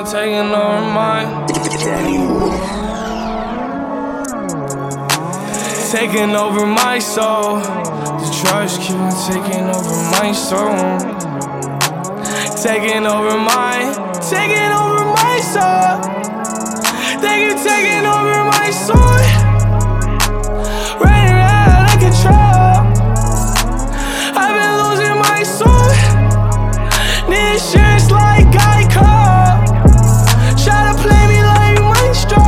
taking over mine. Taking over my soul. The drugs keep on taking over my soul. Taking over my soul. They keep taking over my soul. Running out of control. I've been losing my soul. Need insurance like Geico. Try to play me like Maestro.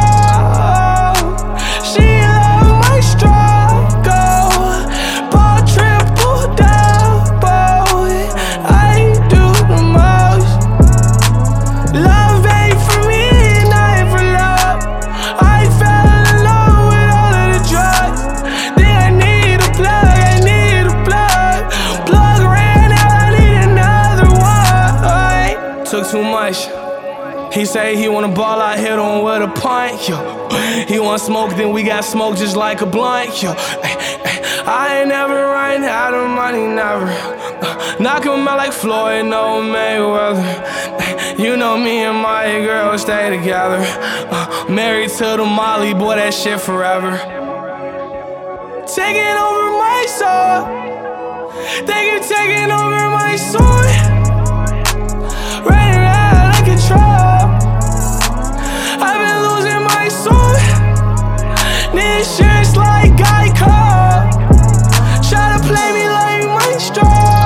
She love my struggle. Ball triple double. I do the most. Love ain't for me, not for love. I fell in love with all of the drugs. Think I need a plug, Plug ran out, I need another one. Took too much. He say he wanna ball, I hit him with a pint, yo. He want smoke, then we got smoke just like a blunt, yo. I ain't never running out of money, never. Knock him out like Floyd, no Mayweather. You know me and my girl stay together. Married to the Molly, boy, that shit forever. Taking over my soul. They keep taking over my soul. Running out of control. I've been losing my soul. Need insurance like Geico. Try to play me like Maestro.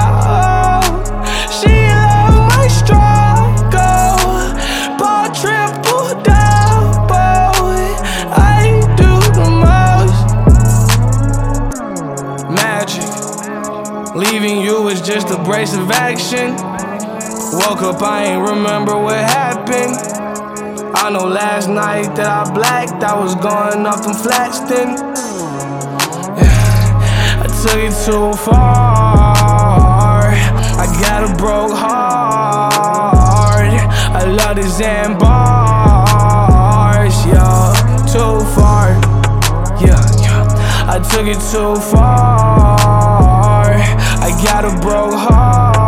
She love my struggle. Ball triple double. I do the most. Magic. Leaving you is just abrasive action. Woke up, I ain't remember what happened. I know last night that I blacked, I was going off them flats then. I took it too far. I got a broke heart. I love these and bars, yeah. Too far, yeah. I took it too far. I got a broke heart.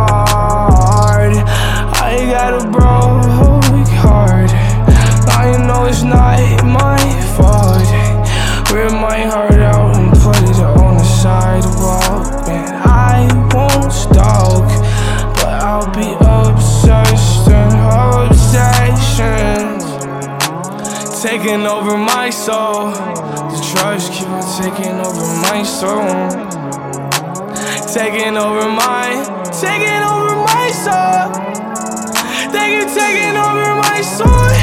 I got a broke heart. I know it's not my fault. Rip my heart out and put it on the sidewalk. And I won't stalk, but I'll be obsessed and obsessions taking over my soul. The drugs keep on taking over my soul. Taking over my soul. They keep taking over my soul.